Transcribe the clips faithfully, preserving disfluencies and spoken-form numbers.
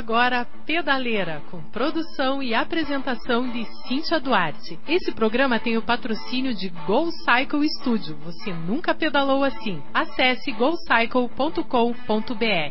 agora Pedaleira, com produção e apresentação de Cíntia Duarte. Esse programa tem o patrocínio de Go Cycle Studio. Você nunca pedalou assim. Acesse go cycle ponto com ponto b r.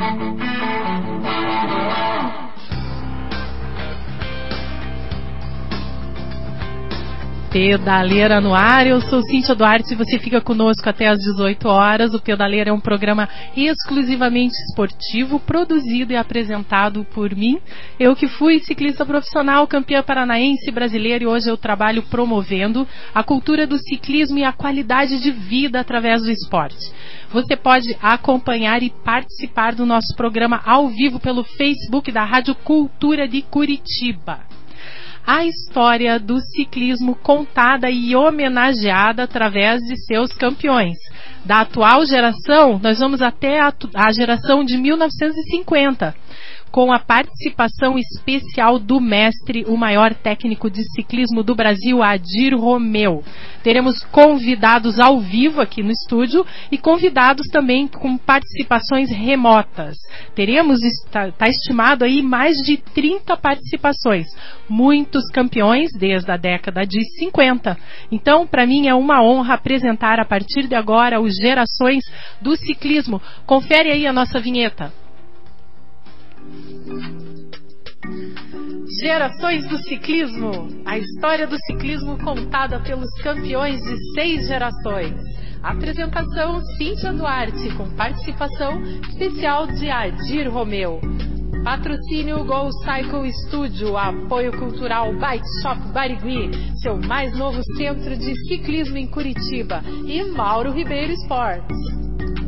Pedaleira no ar, eu sou Cíntia Duarte e você fica conosco até às dezoito horas. O Pedaleira é um programa exclusivamente esportivo, produzido e apresentado por mim. Eu que fui ciclista profissional, campeã paranaense brasileira, e hoje eu trabalho promovendo a cultura do ciclismo e a qualidade de vida através do esporte. Você pode acompanhar e participar do nosso programa ao vivo pelo Facebook da Rádio Cultura de Curitiba. A história do ciclismo contada e homenageada através de seus campeões. Da atual geração, nós vamos até a, a geração de mil novecentos e cinquenta, com a participação especial do mestre, o maior técnico de ciclismo do Brasil, Adir Romeu. Teremos convidados ao vivo aqui no estúdio e convidados também com participações remotas. Teremos, está, está estimado aí, mais de trinta participações. Muitos campeões desde a década de cinquenta. Então, para mim é uma honra apresentar a partir de agora os Gerações do Ciclismo. Confere aí a nossa vinheta. Gerações do Ciclismo, a história do ciclismo contada pelos campeões de seis gerações. Apresentação Cíntia Duarte, com participação especial de Adir Romeu. Patrocínio Go Cycle Studio, apoio cultural Bike Shop Barigui, seu mais novo centro de ciclismo em Curitiba, e Mauro Ribeiro Esportes.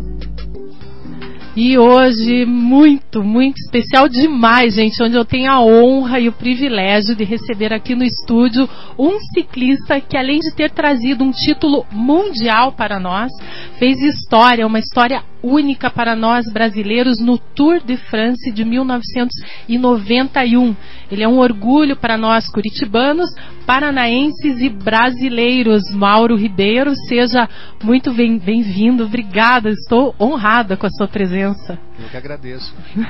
E hoje, muito, muito especial demais, gente, onde eu tenho a honra e o privilégio de receber aqui no estúdio um ciclista que, além de ter trazido um título mundial para nós, fez história, uma história única para nós brasileiros no Tour de France de mil novecentos e noventa e um. Ele é um orgulho para nós curitibanos, paranaenses e brasileiros. Mauro Ribeiro, seja muito bem-vindo. Obrigada, estou honrada com a sua presença. Eu que agradeço.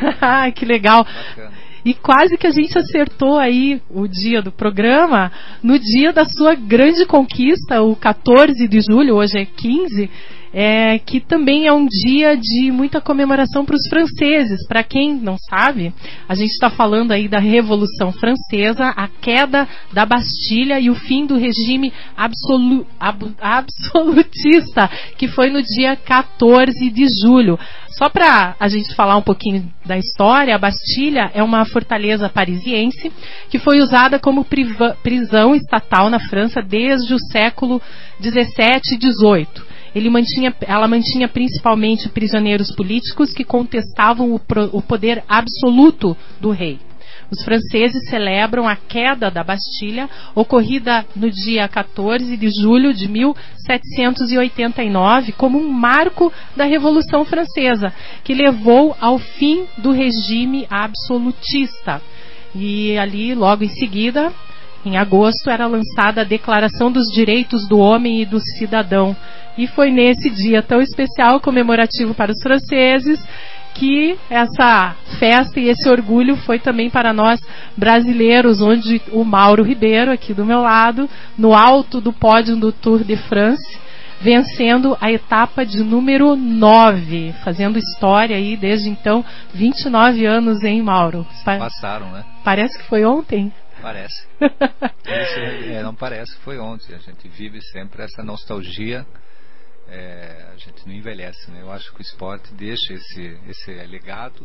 Que legal. Bacana. E quase que a gente acertou aí o dia do programa, no dia da sua grande conquista, o quatorze de julho, hoje é quinze, é, que também é um dia de muita comemoração para os franceses. Para quem não sabe, a gente está falando aí da Revolução Francesa, a queda da Bastilha e o fim do regime absolu, ab, absolutista, que foi no dia quatorze de julho. Só para a gente falar um pouquinho da história, a Bastilha é uma fortaleza parisiense que foi usada como priva, prisão estatal na França desde o século dezessete e dezoito. Ele mantinha, ela mantinha principalmente prisioneiros políticos que contestavam o, pro, o poder absoluto do rei. Os franceses celebram a queda da Bastilha, ocorrida no dia quatorze de julho de mil setecentos e oitenta e nove, como um marco da Revolução Francesa, que levou ao fim do regime absolutista. E ali, logo em seguida, em agosto, era lançada a Declaração dos Direitos do Homem e do Cidadão. E foi nesse dia tão especial, comemorativo para os franceses, que essa festa e esse orgulho foi também para nós brasileiros, onde o Mauro Ribeiro, aqui do meu lado, no alto do pódio do Tour de France, vencendo a etapa de número nove, fazendo história aí desde então, vinte e nove anos, hein, Mauro? Passaram, né? Parece que foi ontem. Parece. Esse, é, não parece que foi ontem. A gente vive sempre essa nostalgia. É, a gente não envelhece, né? Eu acho que o esporte deixa esse, esse legado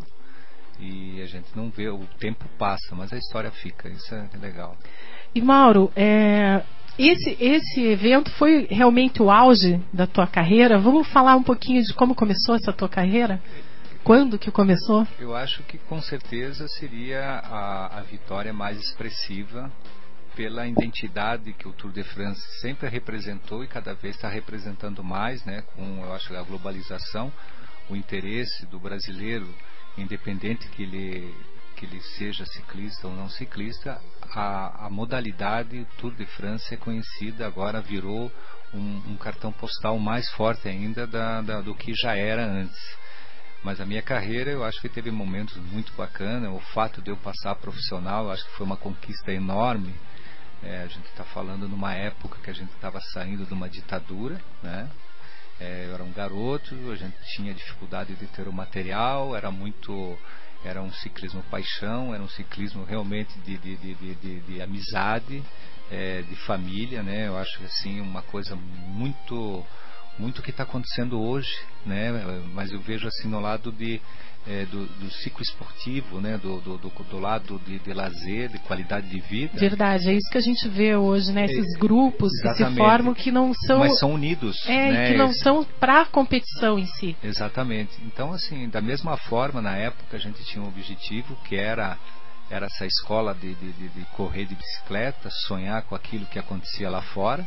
e a gente não vê, o tempo passa, mas a história fica, isso é legal. E Mauro, é, esse, esse evento foi realmente o auge da tua carreira? Vamos falar um pouquinho de como começou essa tua carreira? Quando que começou? Eu acho que com certeza seria a, a vitória mais expressiva pela identidade que o Tour de France sempre representou e cada vez está representando mais, né, com, eu acho, a globalização, o interesse do brasileiro, independente que ele, que ele seja ciclista ou não ciclista, a, a modalidade Tour de France é conhecida, agora virou um, um cartão postal mais forte ainda da, da, do que já era antes. Mas a minha carreira, eu acho que teve momentos muito bacanas. O fato de eu passar profissional, eu acho que foi uma conquista enorme. É, a gente está falando numa época que a gente estava saindo de uma ditadura, né? É, eu era um garoto, a gente tinha dificuldade de ter o material, era muito, era um ciclismo paixão, era um ciclismo realmente de, de, de, de, de, de amizade, é, de família, né? Eu acho assim uma coisa muito muito que está acontecendo hoje, né? Mas eu vejo assim no lado de, é, do, do ciclo esportivo, né? do, do, do, do lado de, de lazer, de qualidade de vida. Verdade, é isso que a gente vê hoje, né? Esses é, grupos exatamente. Que se formam que não são... Mas são unidos. É, né? que não são para a competição em si. Exatamente. Então, assim, da mesma forma, na época a gente tinha um objetivo que era... era essa escola de, de, de, de correr de bicicleta, sonhar com aquilo que acontecia lá fora.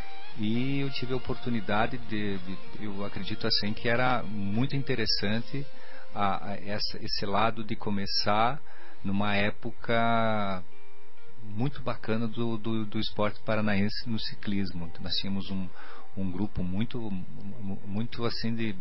E eu tive a oportunidade de, de eu acredito assim que era muito interessante a, a essa, esse lado de começar numa época muito bacana do, do, do esporte paranaense no ciclismo. Nós tínhamos um, um grupo muito, muito assim de,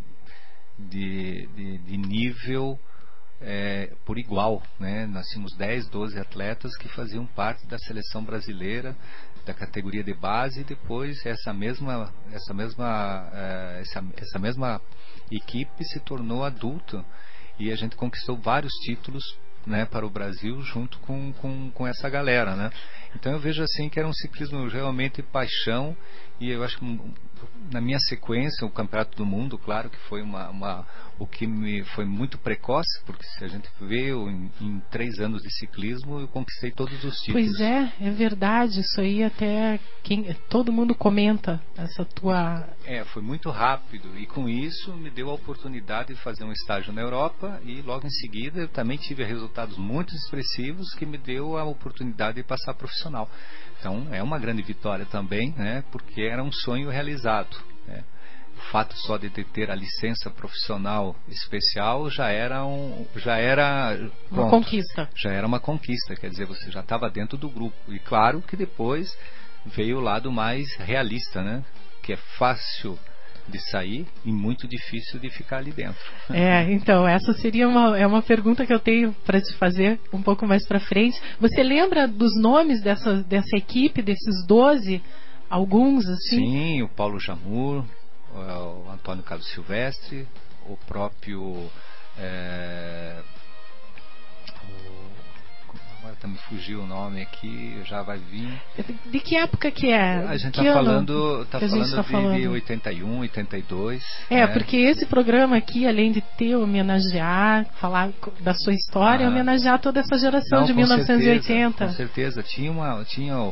de, de, de nível é, por igual, né? Nós tínhamos dez, doze atletas que faziam parte da seleção brasileira da categoria de base, e depois essa mesma essa mesma uh, essa, essa mesma equipe se tornou adulta e a gente conquistou vários títulos, né, para o Brasil junto com, com, com essa galera, né? Então eu vejo assim que era um ciclismo realmente paixão, e eu acho que na minha sequência o Campeonato do Mundo, claro que foi uma, uma o que me foi muito precoce, porque se a gente vê em, em três anos de ciclismo eu conquistei todos os títulos. Pois é, é verdade, isso aí até quem, todo mundo comenta essa tua... É, foi muito rápido, e com isso me deu a oportunidade de fazer um estágio na Europa, e logo em seguida eu também tive resultados muito expressivos que me deu a oportunidade de passar profissional. Então é uma grande vitória também, né, porque era um sonho realizado, né? O fato só de ter a licença profissional especial já era um, já era pronto, uma conquista. Já era uma conquista, quer dizer, você já estava dentro do grupo. E claro que depois veio o lado mais realista, né, que é fácil de sair e muito difícil de ficar ali dentro. É, então essa seria uma, é uma pergunta que eu tenho para te fazer um pouco mais para frente. Você lembra dos nomes dessa, dessa equipe, desses doze? Alguns assim? Sim, o Paulo Jamur, o Antônio Carlos Silvestre, o próprio é, o, agora tá me fugiu o nome aqui, já vai vir. De, de que época que é? A gente está falando, tá falando, tá de, falando de oitenta e um, oitenta e dois. É, né? porque esse programa aqui, além de ter homenagear, falar da sua história, ah. homenagear toda essa geração. Não, de mil novecentos e oitenta. Com certeza, tinha uma, tinha o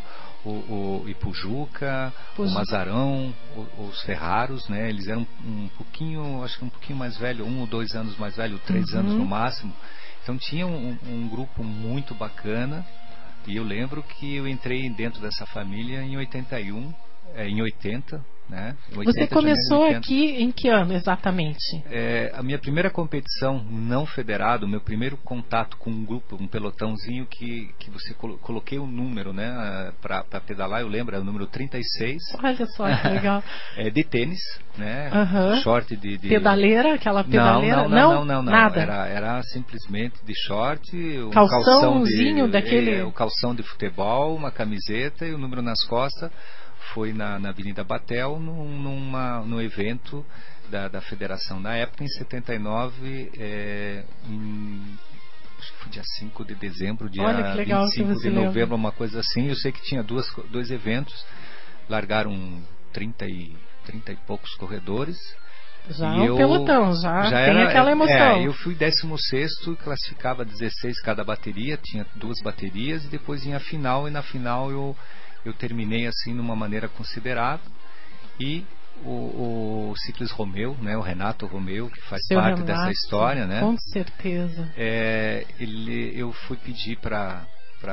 O, o Ipujuca, Pujuca. O Mazarão, o, os Ferraros, né? Eles eram um pouquinho, acho que um pouquinho mais velho, um ou dois anos mais velho, três uhum. anos no máximo. Então tinha um, um grupo muito bacana, e eu lembro que eu entrei dentro dessa família em oitenta e um, é, em oitenta, né? oitenta, Você começou aqui em que ano exatamente? É, a minha primeira competição não federada, o meu primeiro contato com um grupo, um pelotãozinho que, que você colo, coloquei um número, né, para pedalar, eu lembro, era o número trinta e seis. Olha só que legal. É, de tênis, né? Uhum. Short de, de... Pedaleira, aquela pedaleira? Não, não, não, não, não, não. Nada. Era, era simplesmente de short, um calçãozinho calção de, daquele. É, o calção de futebol, uma camiseta e o número nas costas. Foi na, na Avenida Batel, num, numa, num evento da, da federação. Na época, em setenta e nove, é, em, acho que foi dia cinco de dezembro, dia vinte e cinco de novembro, lembra. Uma coisa assim. Eu sei que tinha duas, dois eventos, largaram trinta e, trinta e poucos corredores. Já um eu, pelotão, já, já tem era, aquela emoção. É, eu fui décimo sexto, classificava dezesseis cada bateria, tinha duas baterias, e depois ia a final, e na final eu... eu terminei assim numa maneira considerável, e o, o Ciclis Romeu, né, o Renato Romeu, que faz Seu parte Renato, dessa história, né? Com certeza. É, ele, eu fui pedir para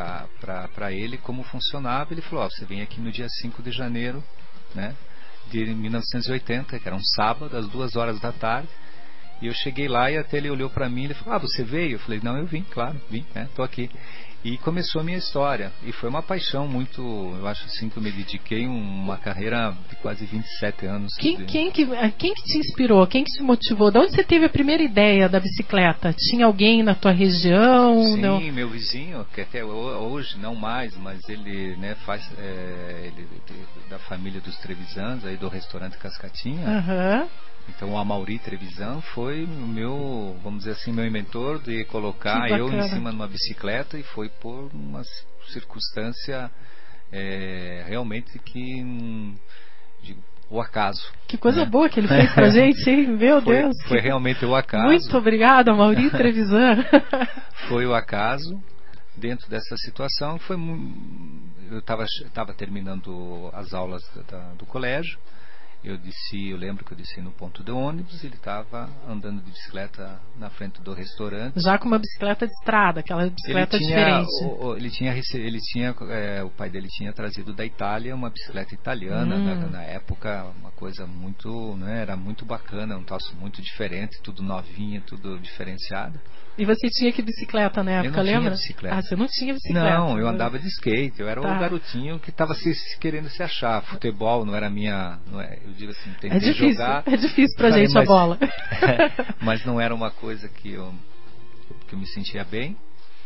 para ele como funcionava. Ele falou: ó, você vem aqui no dia cinco de janeiro, né, de mil novecentos e oitenta, que era um sábado, às duas horas da tarde. E eu cheguei lá e até ele olhou para mim e ele falou: ah, você veio? Eu falei: não, eu vim, claro, vim, né, tô aqui. E começou a minha história. E foi uma paixão muito... Eu acho assim que eu me dediquei uma carreira de quase vinte e sete anos. Quem, de... quem, que, quem que te inspirou? Quem que te motivou? De onde você teve a primeira ideia da bicicleta? Tinha alguém na tua região? Sim, não? meu vizinho, que até hoje não mais, mas ele, né, faz... É, ele, da família dos Trevisans, aí do restaurante Cascatinha. Aham. Então o Amaury Trevisan foi o meu, vamos dizer assim, meu inventor de colocar eu em cima de uma bicicleta, e foi por uma circunstância é, realmente que hum, de, o acaso. Que coisa né? boa que ele fez pra gente, hein? Meu foi, Deus. Foi realmente o acaso. Muito obrigada, Amaury Trevisan. Foi o acaso. Dentro dessa situação, foi eu estava estava terminando as aulas da, do colégio. Eu desci, eu lembro que eu desci no ponto de ônibus, ele estava andando de bicicleta na frente do restaurante. Já com uma bicicleta de estrada, aquela bicicleta ele tinha, diferente. O, o, ele tinha, ele tinha é, o pai dele tinha trazido da Itália uma bicicleta italiana, hum. na, na época, uma coisa muito, né, era muito bacana, um troço muito diferente, tudo novinho, tudo diferenciado. E você tinha que bicicleta na época, eu não lembra? Tinha bicicleta. Ah, você não tinha bicicleta. Não, eu andava de skate, eu era tá. o garotinho que estava se, se querendo se achar. Futebol não era minha, não é, eu digo assim, tentei é difícil, jogar. É difícil pra falei, gente mas, a bola. Mas não era uma coisa que eu, que eu me sentia bem.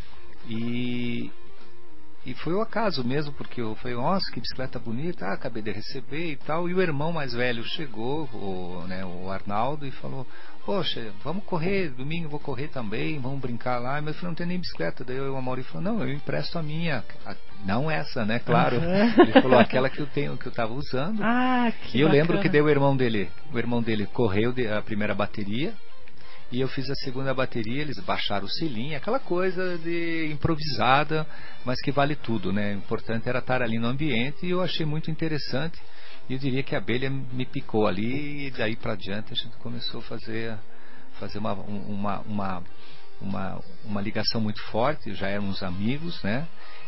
E, e foi o acaso mesmo, porque eu falei, nossa, que bicicleta bonita, ah, acabei de receber e tal. E o irmão mais velho chegou, o, né, o Arnaldo, e falou, poxa, vamos correr, domingo eu vou correr também, vamos brincar lá. Mas eu falei, não tem nem bicicleta. Daí eu, o Amaury falou, não, eu empresto a minha, a, não essa, né, claro. Uhum. Ele falou, aquela que eu tenho, que eu estava usando. Ah, que e eu bacana. lembro que deu o irmão dele, o irmão dele correu a primeira bateria, e eu fiz a segunda bateria, eles baixaram o selim, aquela coisa de improvisada, mas que vale tudo, né? O importante era estar ali no ambiente, e eu achei muito interessante. E eu diria que a abelha me picou ali, e daí para diante a gente começou a fazer, fazer uma, uma, uma, uma, uma ligação muito forte, já éramos amigos, né?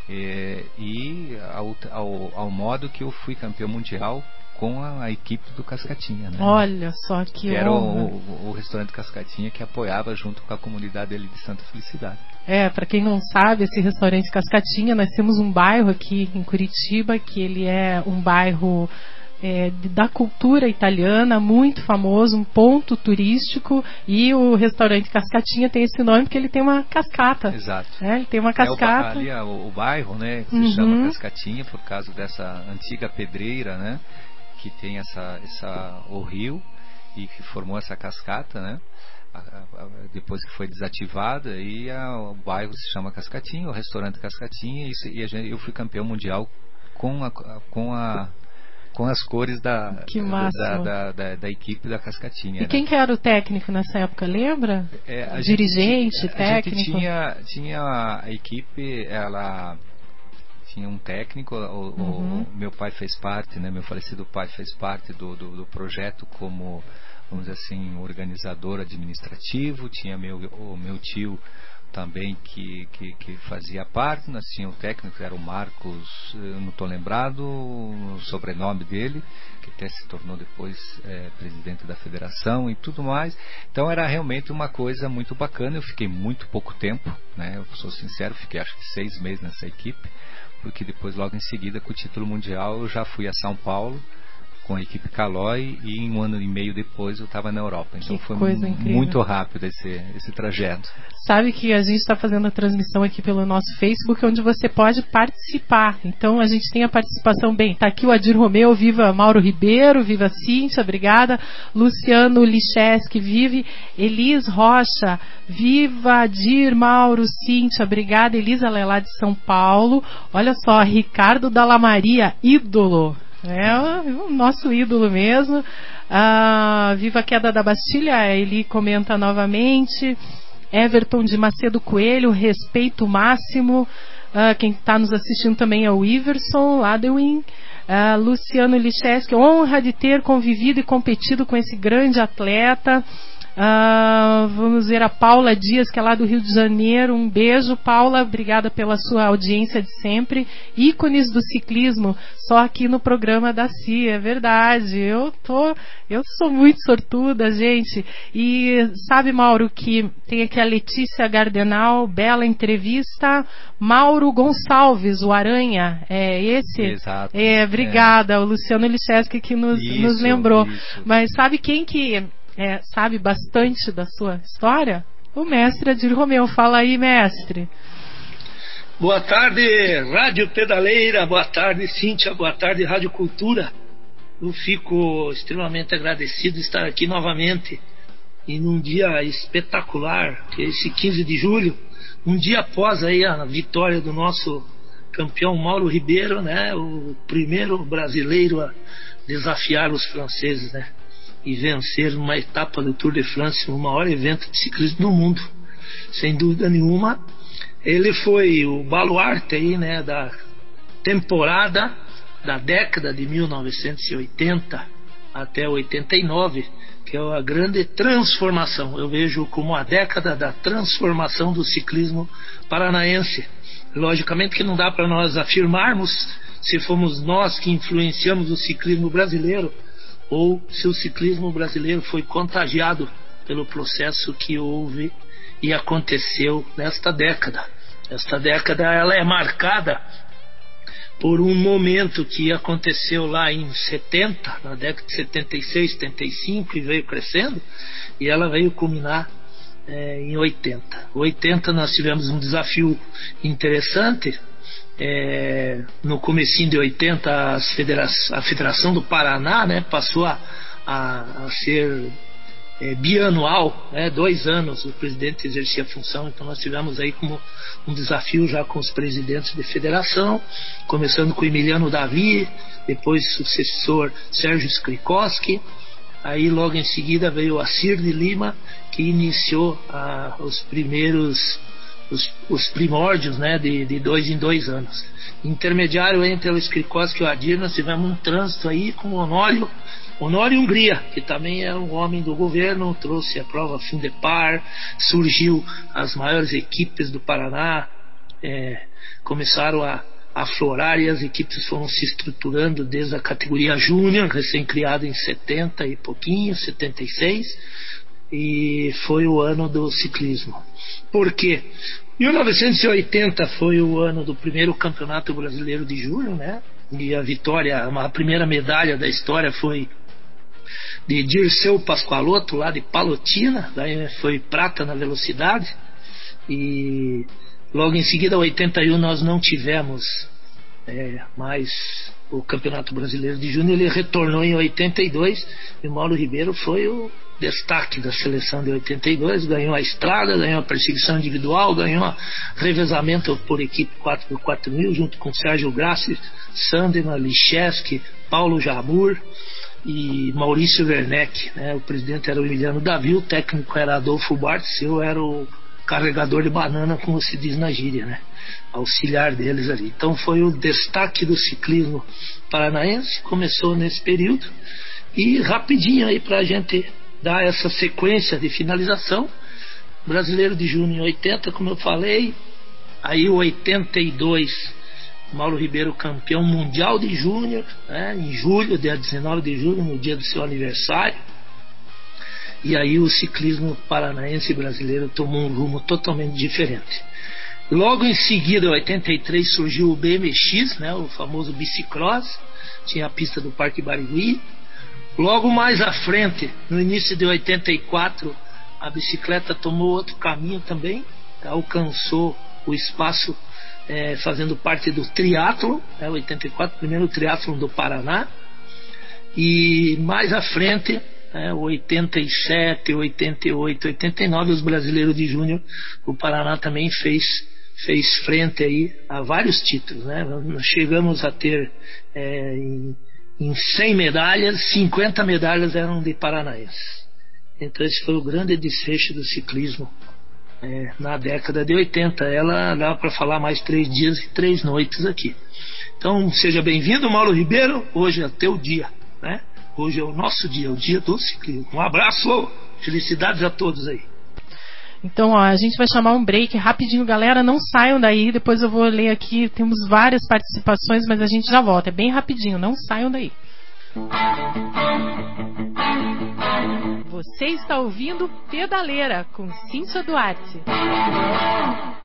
E, e ao, ao, ao modo que eu fui campeão mundial com a, a equipe do Cascatinha, né? Olha só que, que era o, o, o restaurante Cascatinha, que apoiava junto com a comunidade dele de Santa Felicidade. É, para quem não sabe, esse restaurante Cascatinha, nós temos um bairro aqui em Curitiba, que ele é um bairro É, da cultura italiana, muito famoso, um ponto turístico, e o restaurante Cascatinha tem esse nome porque ele tem uma cascata. Exato. É, ele tem uma cascata. É o, ali é o, o bairro, né, que uhum. se chama Cascatinha por causa dessa antiga pedreira, né, que tem essa, essa o rio e que formou essa cascata, né, a, a, depois que foi desativada, e a, o bairro se chama Cascatinha, o restaurante Cascatinha, e, e a gente, eu fui campeão mundial com a, com a com as cores da, da, da, da, da equipe da Cascatinha. E quem né? que era o técnico nessa época, lembra? É, Dirigente, gente, técnico? A gente tinha, tinha a equipe, ela tinha um técnico, o, uhum. o meu pai fez parte, né, meu falecido pai fez parte do, do, do projeto como, vamos dizer assim, organizador administrativo, tinha meu, o meu tio também que, que, que fazia parte, nós tínhamos o técnico, que era o Marcos, eu não estou lembrado o sobrenome dele, que até se tornou depois é, presidente da federação e tudo mais. Então era realmente uma coisa muito bacana. Eu fiquei muito pouco tempo, né? Eu sou sincero, fiquei acho que seis meses nessa equipe, porque depois logo em seguida com o título mundial eu já fui a São Paulo com a equipe Caloi, e um ano e meio depois eu estava na Europa. Então que foi coisa m- incrível. muito rápido esse, esse trajeto. Sabe que a gente está fazendo a transmissão aqui pelo nosso Facebook, onde você pode participar. Então a gente tem a participação, bem, tá aqui o Adir Romeu, viva Mauro Ribeiro, viva Cíntia, obrigada. Luciano Licheski, vive. Elis Rocha, viva Adir, Mauro, Cíntia, obrigada. Elisa Lelá de São Paulo. Olha só, Ricardo Dalla Maria, ídolo. É o nosso ídolo mesmo. Ah, viva a queda da Bastilha, ele comenta novamente. Everton de Macedo Coelho, respeito máximo. Ah, quem está nos assistindo também é o Iverson Ladewin. Ah, Luciano Licheski, honra de ter convivido e competido com esse grande atleta. Uh, vamos ver a Paula Dias, que é lá do Rio de Janeiro. Um beijo, Paula, obrigada pela sua audiência de sempre. Ícones do ciclismo, só aqui no programa da C I A, é verdade. Eu tô, eu sou muito sortuda, gente. E sabe, Mauro, que tem aqui a Letícia Gardenal, bela entrevista. Mauro Gonçalves, o Aranha, é esse? Exato. É, obrigada, é. O Luciano Licheski que nos, isso, nos lembrou. Isso. Mas sabe quem que é, sabe bastante da sua história? O mestre Adir Romeu. Fala aí, mestre. Boa tarde, Rádio Pedaleira. Boa tarde, Cíntia. Boa tarde, Rádio Cultura. Eu fico extremamente agradecido de estar aqui novamente e num dia espetacular, que é esse quinze de julho, um dia após aí a vitória do nosso campeão Mauro Ribeiro, né, o primeiro brasileiro a desafiar os franceses, né, e vencer uma etapa do Tour de France, o maior evento de ciclismo do mundo, sem dúvida nenhuma. Ele foi o baluarte aí, né, da temporada da década de mil novecentos e oitenta até oitenta e nove, que é a grande transformação. Eu vejo como a década da transformação do ciclismo paranaense. Logicamente que não dá para nós afirmarmos se fomos nós que influenciamos o ciclismo brasileiro ou se o ciclismo brasileiro foi contagiado pelo processo que houve e aconteceu nesta década. Esta década ela é marcada por um momento que aconteceu lá em setenta, na década de setenta e seis, setenta e cinco, e veio crescendo, e ela veio culminar é, em oitenta. oitenta nós tivemos um desafio interessante. É, no comecinho de oitenta as federa a Federação do Paraná, né, passou a, a, a ser é, bianual, né, dois anos o presidente exercia a função. Então nós tivemos aí como um desafio já com os presidentes de federação, começando com Emiliano Davi, depois sucessor Sérgio Skrikoski, aí logo em seguida veio o Assir de Lima, que iniciou ah, os primeiros Os, os primórdios, né, de, de dois em dois anos. Intermediário entre o Skrikoski e o Adir, nós tivemos um trânsito aí com o Honório, Honório Hungria, que também é um homem do governo, trouxe a prova fim de par, surgiu as maiores equipes do Paraná, é, começaram a aflorar e as equipes foram se estruturando desde a categoria júnior, recém-criada em setenta e pouquinho, setenta e seis, e foi o ano do ciclismo. Por quê? mil novecentos e oitenta foi o ano do primeiro campeonato brasileiro de julho, né? E a vitória, a primeira medalha da história foi de Dirceu Pascoaloto, lá de Palotina, daí foi prata na velocidade. E logo em seguida, em oitenta e um, nós não tivemos é, mais o campeonato brasileiro de junho. Ele retornou em oitenta e dois e o Mauro Ribeiro foi o destaque da seleção de oitenta e dois, ganhou a estrada, ganhou a perseguição individual, ganhou a revezamento por equipe quatro por quatro mil, junto com Sérgio Grassi, Sandema, Licheski, Paulo Jamur e Maurício Werneck, né? O presidente era o Emiliano Davi, o técnico era Adolfo Bartz, eu era o carregador de banana, como se diz na gíria, né? Auxiliar deles ali. Então foi o destaque do ciclismo paranaense, começou nesse período. E rapidinho aí pra gente dar essa sequência de finalização, brasileiro de junho em oitenta, como eu falei, aí o oitenta e dois, Mauro Ribeiro campeão mundial de júnior, né, em julho, dia dezenove de julho, no dia do seu aniversário. E aí o ciclismo paranaense e brasileiro tomou um rumo totalmente diferente. Logo em seguida, em oitenta e três, surgiu o B M X, né, o famoso bicicross, tinha a pista do Parque Barigui. Logo mais à frente, no início de oitenta e quatro, a bicicleta tomou outro caminho também, alcançou o espaço é, fazendo parte do triatlon, né, oitenta e quatro, primeiro triatlon do Paraná. E mais à frente, né, oitenta e sete, oitenta e oito, oitenta e nove, os brasileiros de júnior, o Paraná também fez, fez frente aí a vários títulos, né? Nós chegamos a ter é, em Em cem medalhas, cinquenta medalhas eram de paranaenses. Então esse foi o grande desfecho do ciclismo é, na década de oitenta. Ela dá para falar mais três dias e três noites aqui. Então seja bem-vindo, Mauro Ribeiro. Hoje é teu dia, né? Hoje é o nosso dia, o dia do ciclismo. Um abraço, felicidades a todos aí. Então, ó, a gente vai chamar um break rapidinho, galera, não saiam daí, depois eu vou ler aqui, temos várias participações, mas a gente já volta, é bem rapidinho, não saiam daí. Você está ouvindo Pedaleira com Cíntia Duarte.